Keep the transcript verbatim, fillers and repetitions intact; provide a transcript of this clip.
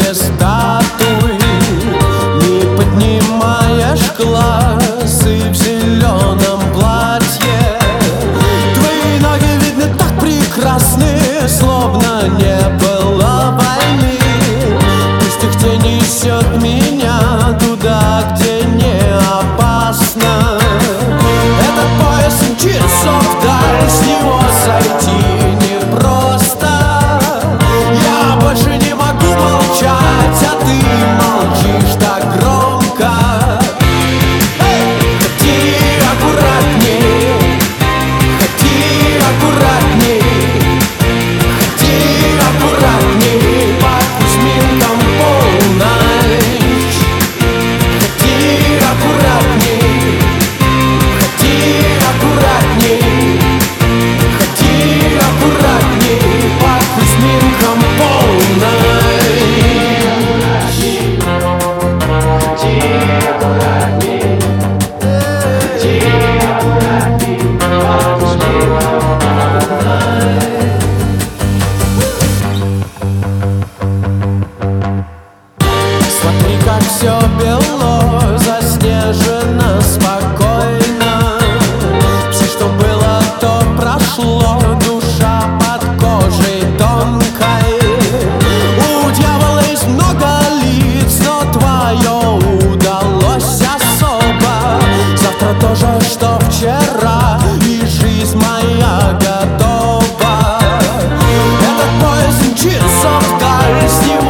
без статуи, не поднимаешь глаз и в зеленом платье. Твои ноги видны так прекрасны, словно не было войны. Пусть их тень несет меня туда, где не опасно. Этот пояс мчится вдаль, с него сойти непросто. Я больше не могу молчать, а ты молчишь так громко. Ходи аккуратней, ходи аккуратней, ходи аккуратней, по Кузьминкам полночь. Ходи аккуратней, ходи аккуратней, ходи аккуратней, по Кузьминкам полночь. Смотри, как все бело, заснежено спокойно. Все, что было, то прошло, душа под кожей тонкой. У дьявола есть много лиц, но твое удалось особо. Завтра то же, что вчера, и жизнь моя готова. Этот поезд мчится вдаль, с него